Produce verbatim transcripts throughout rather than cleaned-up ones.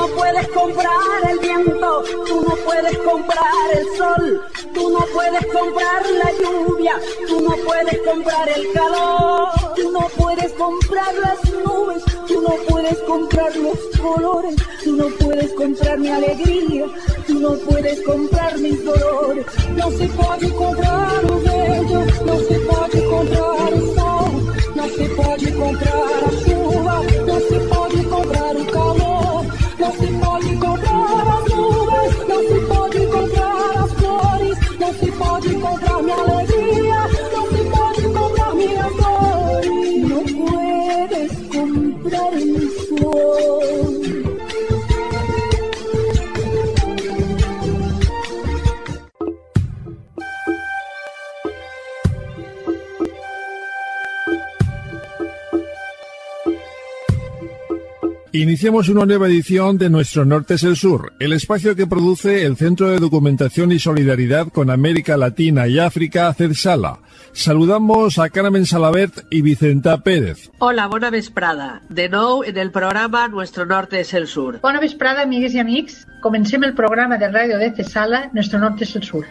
no puedes comprar el viento, tú no puedes comprar el sol, tú no puedes comprar la lluvia, tú no puedes comprar el calor, tú no puedes comprar las nubes, tú no puedes comprar los colores, tú no puedes comprar mi alegría, tú no puedes comprar mis dolores. No se puede comprar o bello, no se puede comprar o sol, no se puede comprar a chuva, no se puede comprar o calor, no se puede comprar as nuvens, no se puede comprar as flores, no se puede comprar mi alegría, no se puede comprar mi amor, no puedes comprar mi sol. Iniciamos una nueva edición de Nuestro Norte es el Sur, el espacio que produce el Centro de Documentación y Solidaridad con América Latina y África, CEDSALA. Saludamos a Carmen Salabert y Vicenta Pérez. Hola, bona vesprada. De nou en el programa Nuestro Norte es el Sur. Bona vesprada, amigues i amics. Comencem el programa de ràdio de CEDSALA, Nuestro Norte es el Sur.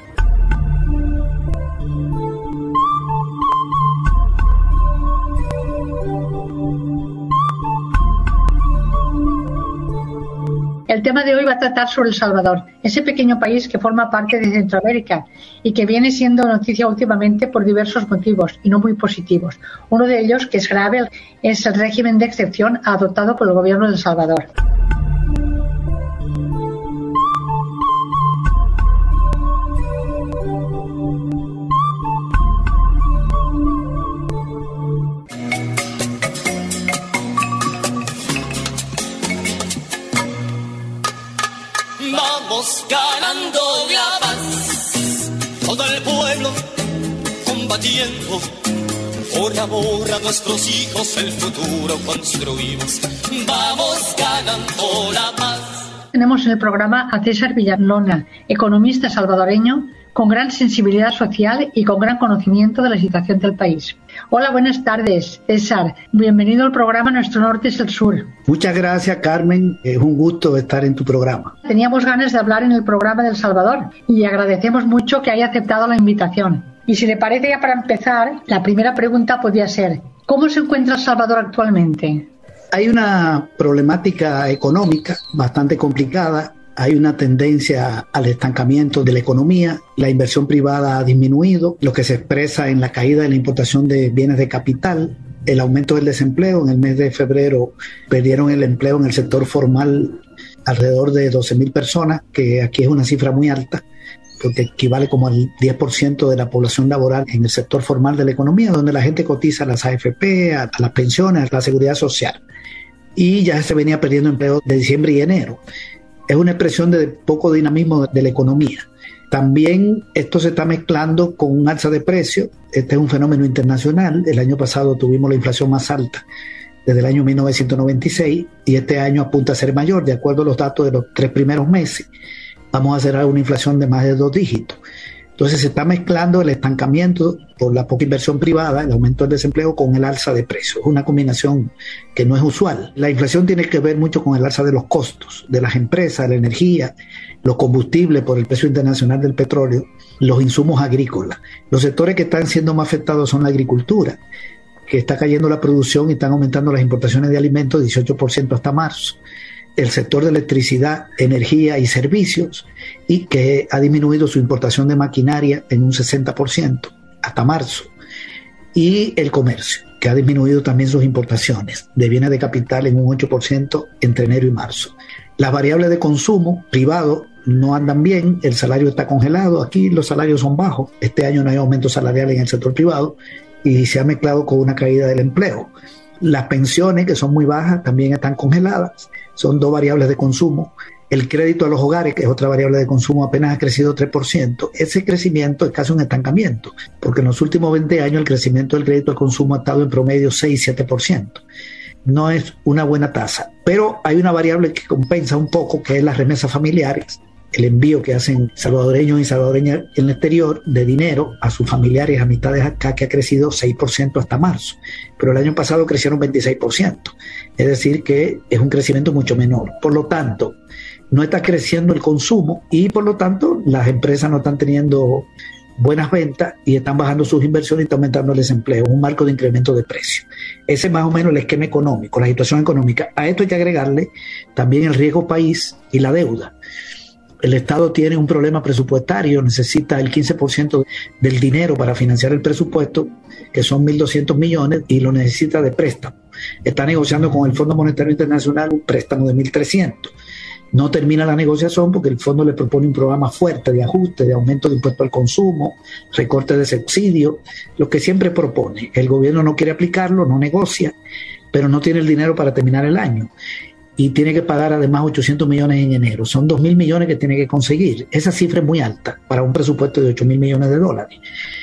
El tema de hoy va a tratar sobre El Salvador, ese pequeño país que forma parte de Centroamérica y que viene siendo noticia últimamente por diversos motivos y no muy positivos. Uno de ellos, que es grave, es el régimen de excepción adoptado por el gobierno de El Salvador. Vamos ganando la paz, todo el pueblo combatiendo, por amor a nuestros hijos el futuro construimos. Vamos ganando la paz. Tenemos en el programa a César Villalona, economista salvadoreño con gran sensibilidad social y con gran conocimiento de la situación del país. Hola, buenas tardes, César. Bienvenido al programa Nuestro Norte es el Sur. Muchas gracias, Carmen. Es un gusto estar en tu programa. Teníamos ganas de hablar en el programa de El Salvador y agradecemos mucho que haya aceptado la invitación. Y si le parece, ya para empezar, la primera pregunta podría ser: ¿cómo se encuentra El Salvador actualmente? Hay una problemática económica bastante complicada. Hay una tendencia al estancamiento de la economía, la inversión privada ha disminuido, lo que se expresa en la caída de la importación de bienes de capital, el aumento del desempleo. En el mes de febrero perdieron el empleo en el sector formal alrededor de doce mil personas, que aquí es una cifra muy alta, porque equivale como al diez por ciento de la población laboral en el sector formal de la economía, donde la gente cotiza a las A F P, a, a las pensiones, a la seguridad social. Y ya se venía perdiendo empleo de diciembre y enero. Es una expresión de poco dinamismo de la economía. También esto se está mezclando con un alza de precios. Este es un fenómeno internacional. El año pasado tuvimos la inflación más alta desde el año mil novecientos noventa y seis y este año apunta a ser mayor. De acuerdo a los datos de los tres primeros meses, vamos a cerrar una inflación de más de dos dígitos. Entonces se está mezclando el estancamiento por la poca inversión privada, el aumento del desempleo, con el alza de precios. Es una combinación que no es usual. La inflación tiene que ver mucho con el alza de los costos de las empresas, la energía, los combustibles por el precio internacional del petróleo, los insumos agrícolas. Los sectores que están siendo más afectados son la agricultura, que está cayendo la producción y están aumentando las importaciones de alimentos dieciocho por ciento hasta marzo. El sector de electricidad, energía y servicios, y que ha disminuido su importación de maquinaria en un sesenta por ciento hasta marzo, y el comercio, que ha disminuido también sus importaciones de bienes de capital en un ocho por ciento entre enero y marzo. Las variables de consumo privado no andan bien, el salario está congelado, aquí los salarios son bajos, este año no hay aumento salarial en el sector privado y se ha mezclado con una caída del empleo. Las pensiones, que son muy bajas, también están congeladas. Son dos variables de consumo. El crédito a los hogares, que es otra variable de consumo, apenas ha crecido tres por ciento. Ese crecimiento es casi un estancamiento, porque en los últimos veinte años el crecimiento del crédito al consumo ha estado en promedio seis a siete por ciento. No es una buena tasa, pero hay una variable que compensa un poco, que es las remesas familiares, el envío que hacen salvadoreños y salvadoreñas en el exterior de dinero a sus familiares, amistades acá, que ha crecido seis por ciento hasta marzo. Pero el año pasado crecieron veintiséis por ciento. Es decir, que es un crecimiento mucho menor. Por lo tanto, no está creciendo el consumo y por lo tanto las empresas no están teniendo buenas ventas y están bajando sus inversiones y está aumentando el desempleo, un marco de incremento de precios. Ese es más o menos el esquema económico, la situación económica. A esto hay que agregarle también el riesgo país y la deuda. El Estado tiene un problema presupuestario, necesita el quince por ciento del dinero para financiar el presupuesto, que son mil doscientos millones, y lo necesita de préstamo. Está negociando con el Fondo Monetario Internacional un préstamo de mil trescientos. No termina la negociación porque el fondo le propone un programa fuerte de ajuste, de aumento de impuesto al consumo, recorte de subsidio, lo que siempre propone. El gobierno no quiere aplicarlo, no negocia, pero no tiene el dinero para terminar el año. Y tiene que pagar además ochocientos millones en enero. Son dos mil millones que tiene que conseguir. Esa cifra es muy alta para un presupuesto de ocho mil millones de dólares.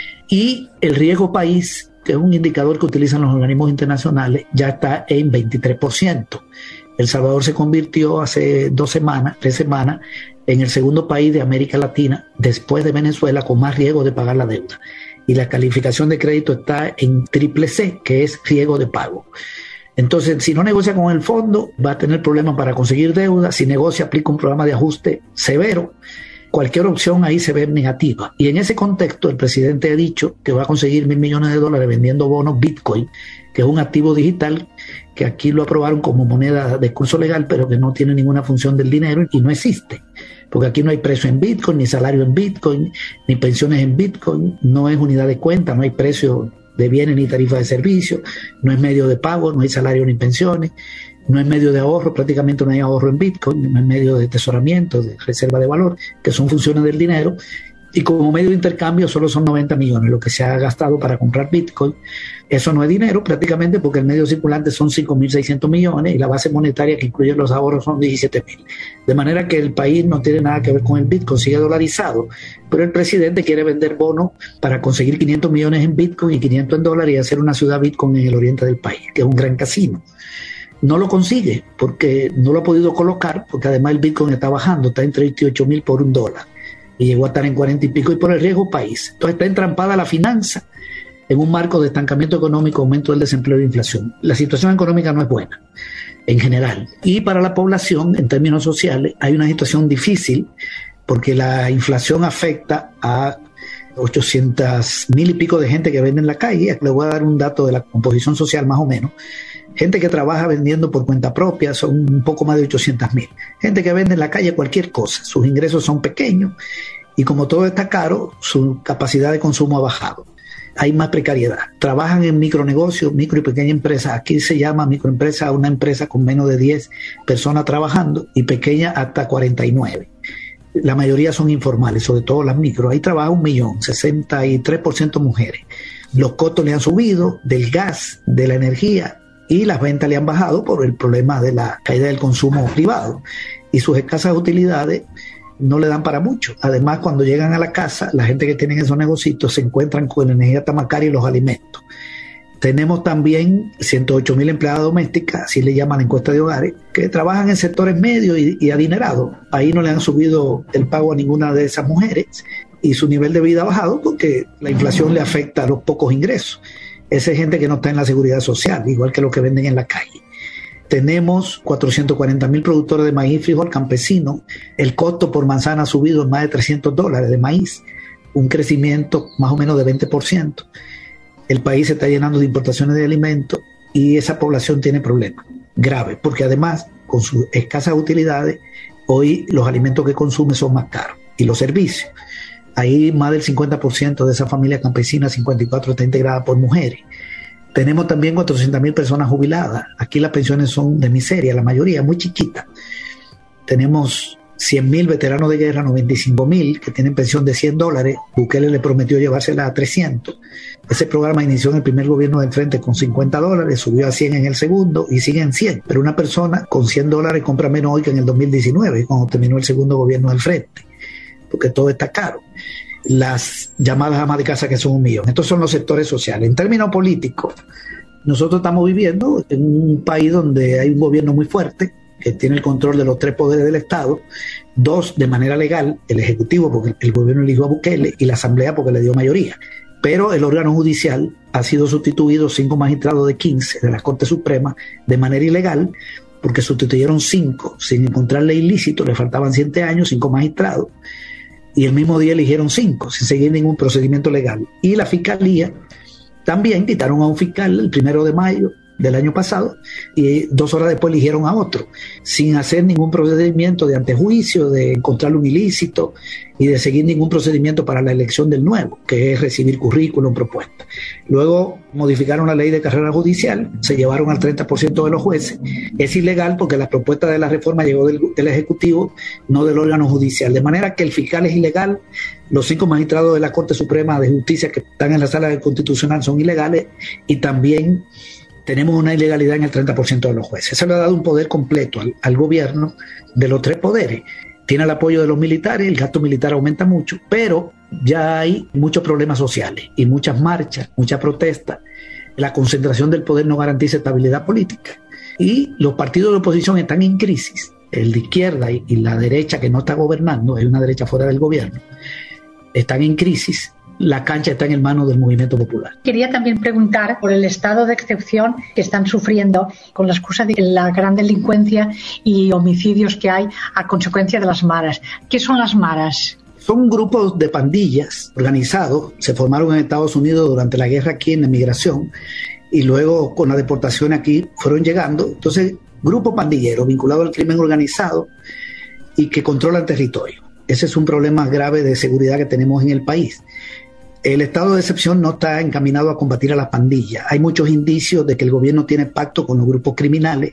Y el riesgo país, que es un indicador que utilizan los organismos internacionales, ya está en veintitrés por ciento. El Salvador se convirtió hace dos semanas, tres semanas, en el segundo país de América Latina, después de Venezuela, con más riesgo de pagar la deuda. Y la calificación de crédito está en triple C, que es riesgo de pago. Entonces, si no negocia con el fondo, va a tener problemas para conseguir deuda. Si negocia, aplica un programa de ajuste severo. Cualquier opción ahí se ve negativa. Y en ese contexto, el presidente ha dicho que va a conseguir mil millones de dólares vendiendo bonos Bitcoin, que es un activo digital que aquí lo aprobaron como moneda de curso legal, pero que no tiene ninguna función del dinero y no existe. Porque aquí no hay precio en Bitcoin, ni salario en Bitcoin, ni pensiones en Bitcoin, no es unidad de cuenta, no hay precio de bienes ni tarifa de servicios, no es medio de pago, no hay salario ni pensiones, no es medio de ahorro, prácticamente no hay ahorro en Bitcoin, no es medio de tesoramiento, de reserva de valor, que son funciones del dinero, y como medio de intercambio solo son noventa millones lo que se ha gastado para comprar Bitcoin. Eso no es dinero prácticamente porque el medio circulante son cinco mil seiscientos millones y la base monetaria que incluye los ahorros son diecisiete mil. De manera que el país no tiene nada que ver con el Bitcoin, sigue dolarizado, pero el presidente quiere vender bonos para conseguir quinientos millones en Bitcoin y quinientos en dólares y hacer una ciudad Bitcoin en el oriente del país, que es un gran casino. No lo consigue porque no lo ha podido colocar, porque además el Bitcoin está bajando, está en treinta y ocho mil por un dólar y llegó a estar en cuarenta y pico, y por el riesgo país. Entonces está entrampada la finanza en un marco de estancamiento económico, aumento del desempleo e inflación. La situación económica no es buena en general. Y para la población, en términos sociales, hay una situación difícil porque la inflación afecta a ochocientos mil y pico de gente que vende en la calle. Le voy a dar un dato de la composición social más o menos. Gente que trabaja vendiendo por cuenta propia son un poco más de ochocientos mil. Gente que vende en la calle cualquier cosa. Sus ingresos son pequeños y como todo está caro, su capacidad de consumo ha bajado. Hay más precariedad. Trabajan en micronegocios, micro y pequeña empresa. Aquí se llama microempresa a una empresa con menos de diez personas trabajando y pequeña hasta cuarenta y nueve. La mayoría son informales, sobre todo las micro. Ahí trabaja un millón, sesenta y tres por ciento mujeres. Los costos le han subido del gas, de la energía, y las ventas le han bajado por el problema de la caída del consumo privado. Y sus escasas utilidades no le dan para mucho. Además, cuando llegan a la casa, la gente que tiene esos negocios se encuentran con la energía tabacaria y los alimentos. Tenemos también ciento ocho mil empleadas domésticas, así le llaman la encuesta de hogares, que trabajan en sectores medios y, y adinerados. Ahí no le han subido el pago a ninguna de esas mujeres y su nivel de vida ha bajado porque la inflación le afecta a los pocos ingresos. Esa es gente que no está en la seguridad social, igual que los que venden en la calle. Tenemos cuatrocientos cuarenta mil productores de maíz y frijol campesino. El costo por manzana ha subido en más de trescientos dólares de maíz, un crecimiento más o menos de veinte por ciento. El país se está llenando de importaciones de alimentos y esa población tiene problemas graves, porque además, con sus escasas utilidades, hoy los alimentos que consume son más caros y los servicios. Ahí más del cincuenta por ciento de esa familia campesina, cincuenta y cuatro por ciento está integrada por mujeres. Tenemos también cuatrocientas mil personas jubiladas. Aquí las pensiones son de miseria, la mayoría, muy chiquitas. Tenemos cien mil veteranos de guerra, noventa y cinco mil que tienen pensión de cien dólares. Bukele le prometió llevársela a trescientos. Ese programa inició en el primer gobierno del Frente con cincuenta dólares, subió a cien en el segundo y sigue en cien. Pero una persona con cien dólares compra menos hoy que en el dos mil diecinueve, cuando terminó el segundo gobierno del Frente, porque todo está caro. Las llamadas amas de casa, que son un millón. Estos son los sectores sociales. En términos políticos, nosotros estamos viviendo en un país donde hay un gobierno muy fuerte, que tiene el control de los tres poderes del Estado, dos de manera legal, el Ejecutivo porque el gobierno eligió a Bukele y la Asamblea porque le dio mayoría. Pero el órgano judicial ha sido sustituido, cinco magistrados de quince de la Corte Suprema, de manera ilegal, porque sustituyeron cinco sin encontrarle ilícito, le faltaban siete años, cinco magistrados, y el mismo día eligieron cinco, sin seguir ningún procedimiento legal. Y la Fiscalía también quitaron a un fiscal el primero de mayo del año pasado y dos horas después eligieron a otro, sin hacer ningún procedimiento de antejuicio, de encontrarle un ilícito y de seguir ningún procedimiento para la elección del nuevo, que es recibir currículum, propuesta. Luego modificaron la ley de carrera judicial, se llevaron al treinta por ciento de los jueces. Es ilegal porque la propuesta de la reforma llegó del, del Ejecutivo, no del órgano judicial. De manera que el fiscal es ilegal, los cinco magistrados de la Corte Suprema de Justicia que están en la sala del Constitucional son ilegales y también tenemos una ilegalidad en el treinta por ciento de los jueces. Eso le ha dado un poder completo al, al gobierno de los tres poderes. Tiene el apoyo de los militares, el gasto militar aumenta mucho, pero ya hay muchos problemas sociales y muchas marchas, muchas protestas. La concentración del poder no garantiza estabilidad política. Y los partidos de oposición están en crisis. El de izquierda y, y la derecha que no está gobernando, hay una derecha fuera del gobierno, están en crisis. La cancha está en manos del movimiento popular. Quería también preguntar por el estado de excepción que están sufriendo con la excusa de la gran delincuencia y homicidios que hay a consecuencia de las maras. ¿Qué son las maras? Son grupos de pandillas organizados, se formaron en Estados Unidos durante la guerra aquí en la migración y luego con la deportación aquí fueron llegando. Entonces, grupos pandilleros vinculados al crimen organizado y que controlan territorio. Ese es un problema grave de seguridad que tenemos en el país. El estado de excepción no está encaminado a combatir a las pandillas. Hay muchos indicios de que el gobierno tiene pacto con los grupos criminales,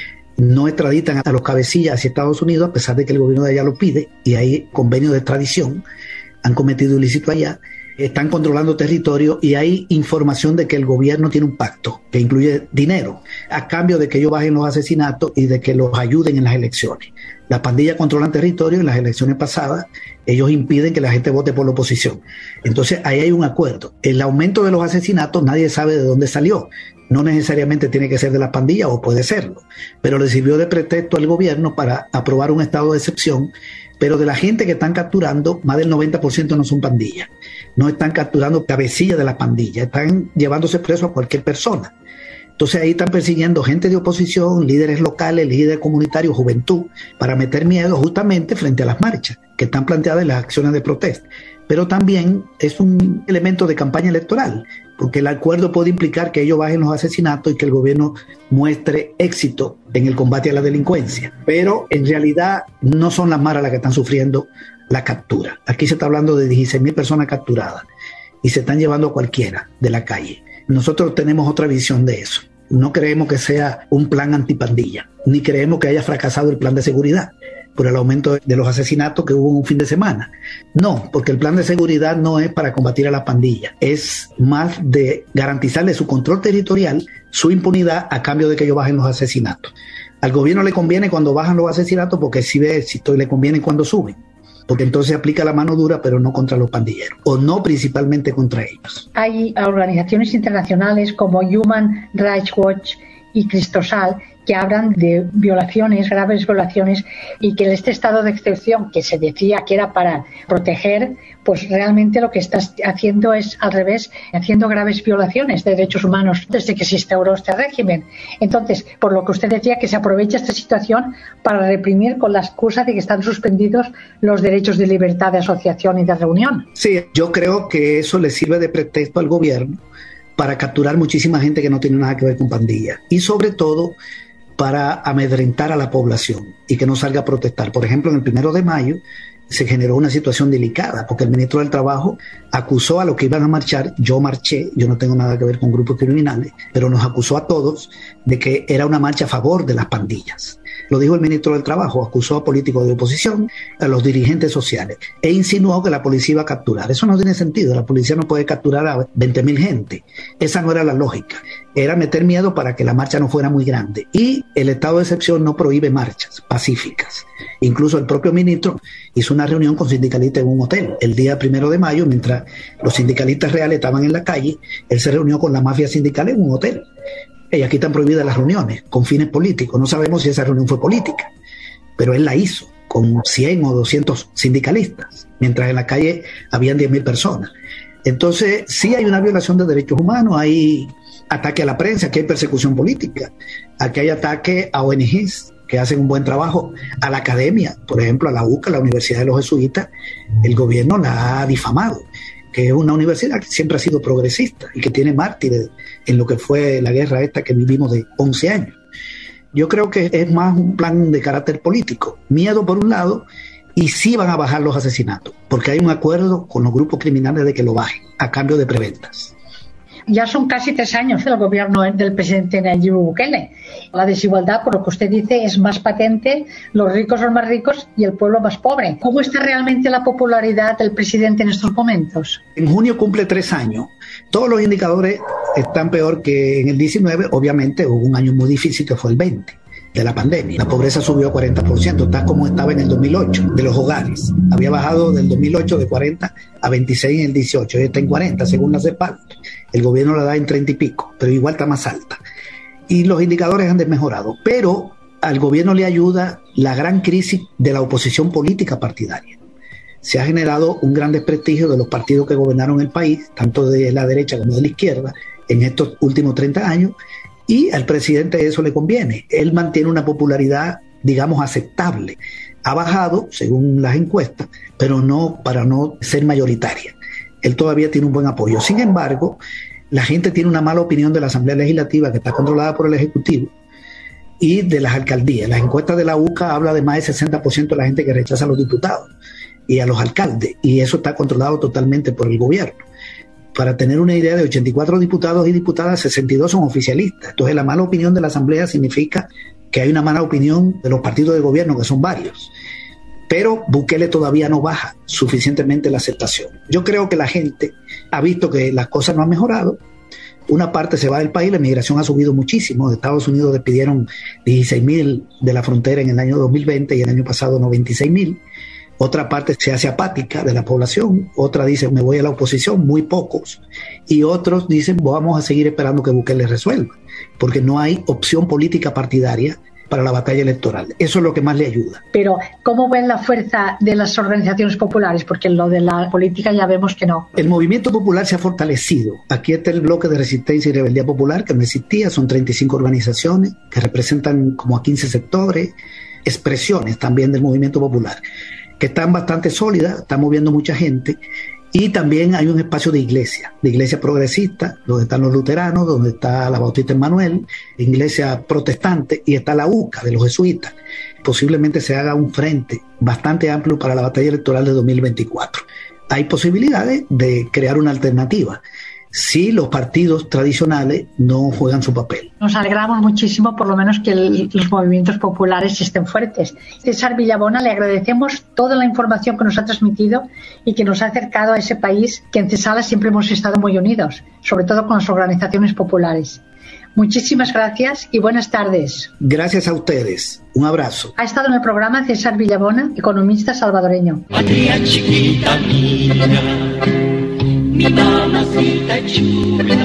no extraditan a los cabecillas hacia Estados Unidos a pesar de que el gobierno de allá lo pide y hay convenios de extradición, han cometido ilícito allá, están controlando territorio y hay información de que el gobierno tiene un pacto que incluye dinero a cambio de que ellos bajen los asesinatos y de que los ayuden en las elecciones. Las pandillas controlan territorio. En las elecciones pasadas ellos impiden que la gente vote por la oposición. Entonces ahí hay un acuerdo. El aumento de los asesinatos nadie sabe de dónde salió. No necesariamente tiene que ser de las pandillas o puede serlo, pero le sirvió de pretexto al gobierno para aprobar un estado de excepción. Pero de la gente que están capturando, más del noventa por ciento no son pandillas. No están capturando cabecillas de las pandillas, están llevándose preso a cualquier persona. Entonces ahí están persiguiendo gente de oposición, líderes locales, líderes comunitarios, juventud, para meter miedo justamente frente a las marchas que están planteadas en las acciones de protesta. Pero también es un elemento de campaña electoral, porque el acuerdo puede implicar que ellos bajen los asesinatos y que el gobierno muestre éxito en el combate a la delincuencia. Pero en realidad no son las maras las que están sufriendo la captura. Aquí se está hablando de dieciséis mil personas capturadas y se están llevando a cualquiera de la calle. Nosotros tenemos otra visión de eso. No creemos que sea un plan antipandilla, ni creemos que haya fracasado el plan de seguridad por el aumento de los asesinatos que hubo en un fin de semana. No, porque el plan de seguridad no es para combatir a la pandilla, es más de garantizarle su control territorial, su impunidad a cambio de que ellos bajen los asesinatos. Al gobierno le conviene cuando bajan los asesinatos porque sí ve éxito y le conviene cuando suben, porque entonces aplica la mano dura, pero no contra los pandilleros, o no principalmente contra ellos. Hay organizaciones internacionales como Human Rights Watch y Cristosal que hablan de violaciones, graves violaciones, y que este estado de excepción que se decía que era para proteger, pues realmente lo que está haciendo es al revés, haciendo graves violaciones de derechos humanos desde que se instauró este régimen. Entonces, por lo que usted decía, que se aprovecha esta situación para reprimir con la excusa de que están suspendidos los derechos de libertad de asociación y de reunión. Sí, yo creo que eso le sirve de pretexto al gobierno para capturar muchísima gente que no tiene nada que ver con pandillas y sobre todo para amedrentar a la población y que no salga a protestar. Por ejemplo, en el primero de mayo se generó una situación delicada porque el ministro del Trabajo acusó a los que iban a marchar, yo marché, yo no tengo nada que ver con grupos criminales, pero nos acusó a todos de que era una marcha a favor de las pandillas. Lo dijo el ministro del Trabajo, acusó a políticos de oposición, a los dirigentes sociales, e insinuó que la policía iba a capturar. Eso no tiene sentido, la policía no puede capturar a veinte mil gente. Esa no era la lógica, era meter miedo para que la marcha no fuera muy grande. Y el estado de excepción no prohíbe marchas pacíficas. Incluso el propio ministro hizo una reunión con sindicalistas en un hotel el día primero de mayo, mientras los sindicalistas reales estaban en la calle, él se reunió con la mafia sindical en un hotel. Y aquí están prohibidas las reuniones con fines políticos. No sabemos si esa reunión fue política, pero él la hizo con cien o doscientos sindicalistas, mientras en la calle habían diez mil personas. Entonces, sí hay una violación de derechos humanos, hay ataque a la prensa, aquí hay persecución política, aquí hay ataque a O N Ges que hacen un buen trabajo, a la academia, por ejemplo, a la U C A, la Universidad de los Jesuitas, el gobierno la ha difamado, que es una universidad que siempre ha sido progresista y que tiene mártires en lo que fue la guerra esta que vivimos de once años. Yo creo que es más un plan de carácter político, miedo por un lado, y sí van a bajar los asesinatos, porque hay un acuerdo con los grupos criminales de que lo bajen, a cambio de preventas. Ya son casi tres años del gobierno del presidente Nayib Bukele. La desigualdad, por lo que usted dice, es más patente, los ricos son más ricos y el pueblo más pobre. ¿Cómo está realmente la popularidad del presidente en estos momentos? En junio cumple tres años. Todos los indicadores están peor que en el diecinueve. Obviamente hubo un año muy difícil que fue el veinte. De la pandemia. La pobreza subió a cuarenta por ciento, está como estaba en el dos mil ocho, de los hogares. Había bajado del dos mil ocho de cuarenta a veintiséis en el dieciocho, hoy está en cuarenta, según la CEPAL. El gobierno la da en treinta y pico, pero igual está más alta. Y los indicadores han desmejorado, pero al gobierno le ayuda la gran crisis de la oposición política partidaria. Se ha generado un gran desprestigio de los partidos que gobernaron el país, tanto de la derecha como de la izquierda, en estos últimos treinta años, y al presidente eso le conviene. Él mantiene una popularidad, digamos, aceptable. Ha bajado, según las encuestas, pero no para no ser mayoritaria. Él todavía tiene un buen apoyo. Sin embargo, la gente tiene una mala opinión de la Asamblea Legislativa, que está controlada por el Ejecutivo, y de las alcaldías. Las encuestas de la U C A habla de más del sesenta por ciento de la gente que rechaza a los diputados y a los alcaldes, y eso está controlado totalmente por el gobierno. Para tener una idea, de ochenta y cuatro diputados y diputadas, sesenta y dos son oficialistas. Entonces, la mala opinión de la Asamblea significa que hay una mala opinión de los partidos de gobierno, que son varios. Pero Bukele todavía no baja suficientemente la aceptación. Yo creo que la gente ha visto que las cosas no han mejorado. Una parte se va del país, la migración ha subido muchísimo. De Estados Unidos despidieron dieciséis mil de la frontera en el año dos mil veinte y el año pasado noventa y seis mil. Otra parte se hace apática de la población, otra dice me voy a la oposición, muy pocos, y otros dicen vamos a seguir esperando que Bukele resuelva, porque no hay opción política partidaria para la batalla electoral. Eso es lo que más le ayuda. Pero, ¿cómo ven la fuerza de las organizaciones populares? Porque en lo de la política ya vemos que no. El movimiento popular se ha fortalecido. Aquí está el bloque de resistencia y rebeldía popular, que no existía, son treinta y cinco organizaciones que representan como a quince sectores, expresiones también del movimiento popular, que están bastante sólidas, están moviendo mucha gente, y también hay un espacio de iglesia, de iglesia progresista, donde están los luteranos, donde está la Bautista Emmanuel, iglesia protestante, y está la U C A de los jesuitas. Posiblemente se haga un frente bastante amplio para la batalla electoral de dos mil veinticuatro. Hay posibilidades de crear una alternativa si los partidos tradicionales no juegan su papel. Nos alegramos muchísimo, por lo menos, que el, los movimientos populares estén fuertes. César Villabona, le agradecemos toda la información que nos ha transmitido y que nos ha acercado a ese país que en Cesala siempre hemos estado muy unidos, sobre todo con las organizaciones populares. Muchísimas gracias y buenas tardes. Gracias a ustedes. Un abrazo. Ha estado en el programa César Villabona, economista salvadoreño. Patria chiquita mía, mi mamacita chula,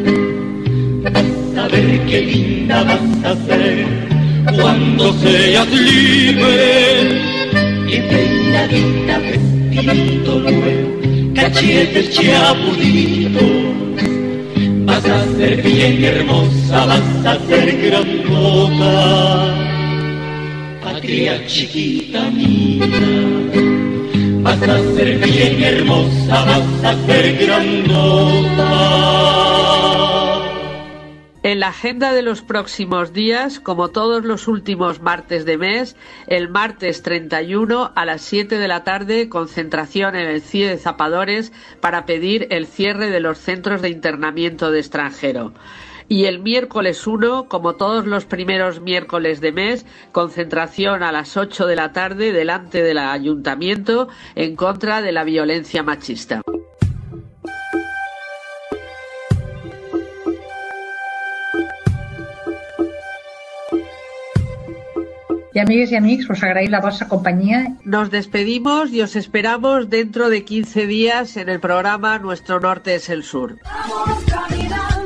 vas a ver qué linda vas a ser cuando seas libre. Y peinadita, vestidito nuevo, cachetes chapulitos, vas a ser bien hermosa, vas a ser grandota. Patria chiquita mía, vas a ser bien hermosa, vas a ser grandota. En la agenda de los próximos días, como todos los últimos martes de mes, el martes treinta y uno a las siete de la tarde, concentración en el C I E de Zapadores para pedir el cierre de los centros de internamiento de extranjero. Y el miércoles uno, como todos los primeros miércoles de mes, concentración a las ocho de la tarde delante del ayuntamiento en contra de la violencia machista. Y amigues y amics, os agraïm la vostra compañía. Nos despedimos y os esperamos dentro de quince días en el programa Nuestro Norte es el Sur. Vamos caminando.